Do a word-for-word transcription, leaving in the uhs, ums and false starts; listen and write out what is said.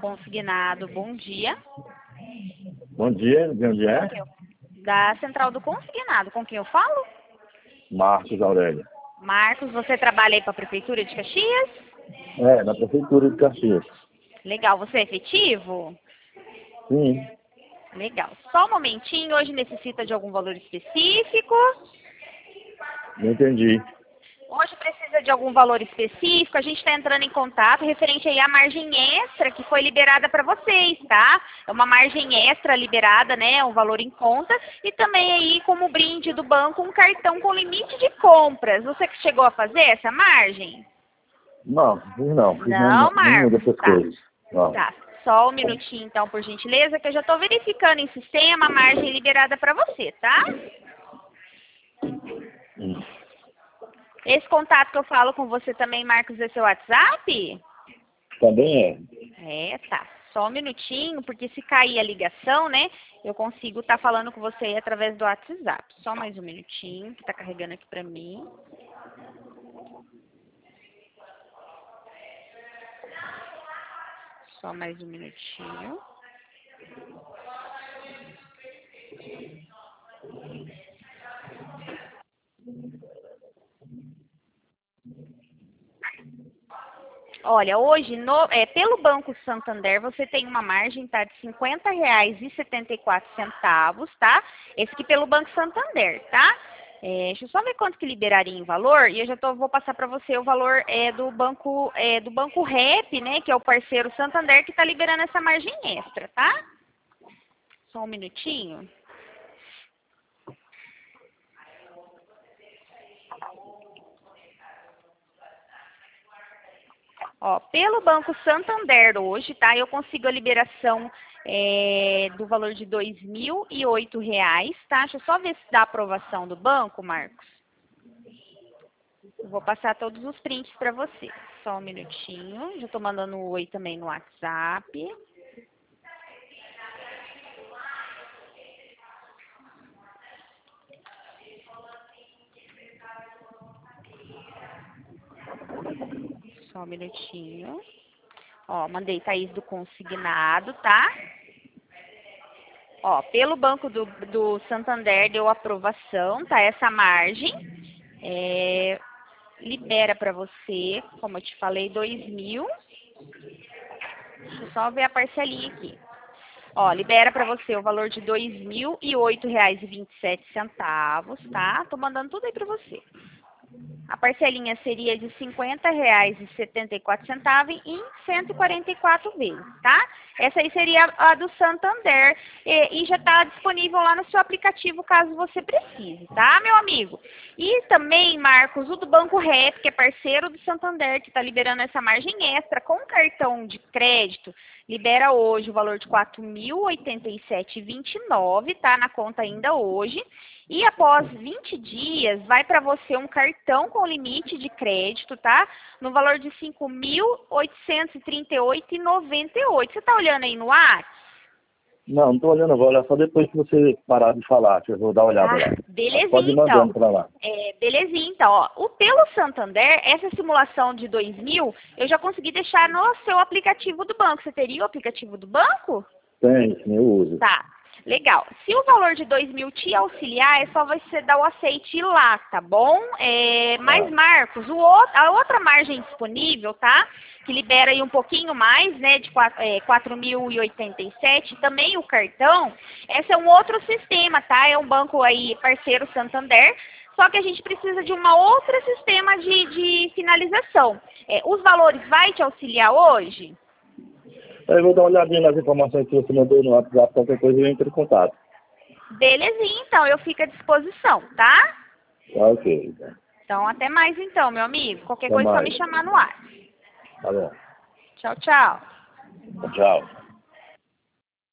Consignado, bom dia. Bom dia, de onde é? Da Central do Consignado, com quem eu falo? Marcos Aurélio. Marcos, você trabalha aí para a Prefeitura de Caxias? É, na Prefeitura de Caxias. Legal, você é efetivo? Sim, Legal. Só um momentinho, hoje necessita de algum valor específico? não entendi. Hoje precisa de algum valor específico, a gente está entrando em contato referente aí à margem extra que foi liberada para vocês, tá? É uma margem extra liberada, né? Um valor em conta. E também aí, como brinde do banco, um cartão com limite de compras. Você que chegou a fazer essa margem? Não, fiz não, fiz Não, nenhuma, nenhuma Marcos, dessas tá. coisas. Não. Tá, só um minutinho então, por gentileza, que eu já estou verificando em sistema a margem liberada para você, tá? Hum. Esse contato que eu falo com você também, Marcos, é seu WhatsApp? Também é. É, tá. Só um minutinho, porque se cair a ligação, né, eu consigo estar falando com você aí através do WhatsApp. Só mais um minutinho, que tá carregando aqui pra mim. Só mais um minutinho. Olha, hoje, no, é, pelo Banco Santander, você tem uma margem, tá, de cinquenta reais e setenta e quatro centavos, tá? Esse aqui pelo Banco Santander, tá? É, deixa eu só ver quanto que liberaria em valor, e eu já tô, vou passar para você o valor é, do banco é, do Banco Rep, né, que é o parceiro Santander, que está liberando essa margem extra, tá? Só um minutinho. Ó, pelo Banco Santander hoje, tá? Eu consigo a liberação é, do valor de dois mil e oito reais, tá? Deixa eu só ver se dá aprovação do banco, Marcos. Eu vou passar todos os prints para você. Só um minutinho. Já estou mandando um oi também no WhatsApp. Só um minutinho. Ó, mandei Thaís do Consignado, tá? Ó, pelo Banco do, do Santander deu aprovação, tá? Essa margem é, libera para você, como eu te falei, dois mil. Deixa eu só ver a parcelinha aqui. Ó, libera para você o valor de dois mil e oito reais e vinte e sete centavos, tá? Tô mandando tudo aí para você. A parcelinha seria de cinquenta reais e setenta e quatro centavos em cento e quarenta e quatro vezes, tá? Essa aí seria a do Santander e, e já está disponível lá no seu aplicativo caso você precise, tá, meu amigo? E também, Marcos, o do Banco Rep, que é parceiro do Santander, que está liberando essa margem extra com cartão de crédito, libera hoje o valor de quatro mil e oitenta e sete reais e vinte e nove centavos, tá? Na conta ainda hoje. E após vinte dias, vai para você um cartão com limite de crédito, tá? No valor de cinco mil oitocentos e trinta e oito reais e noventa e oito centavos. Você tá olhando aí no ar? Não, não estou olhando, vou olhar só depois que você parar de falar, que eu vou dar uma olhada Ah, lá. belezinha, Pode ir mandando para lá. É, belezinha, então. Ó, o pelo Santander, essa simulação de dois mil, eu já consegui deixar no seu aplicativo do banco. Você teria o aplicativo do banco? Tem, sim, eu uso. Tá. Legal. Se o valor de dois mil te auxiliar, é só você dar o aceite lá, tá bom? É, mas, Tá. Marcos, o outro, a outra margem disponível, tá? Que libera aí um pouquinho mais, né? De quatro mil e oitenta e sete, também o cartão. Esse é um outro sistema, tá? É um banco aí, parceiro Santander. Só que a gente precisa de uma outra sistema de, de finalização. É, os valores vai te auxiliar hoje? Eu vou dar uma olhadinha nas informações que você mandou no WhatsApp, qualquer coisa eu entro em contato. Belezinha, então, eu fico à disposição, tá? Tá ok. Então. Então, até mais então, meu amigo. Qualquer Até coisa é só mais. me chamar no ar. Tá bom. Tchau, tchau. Tchau.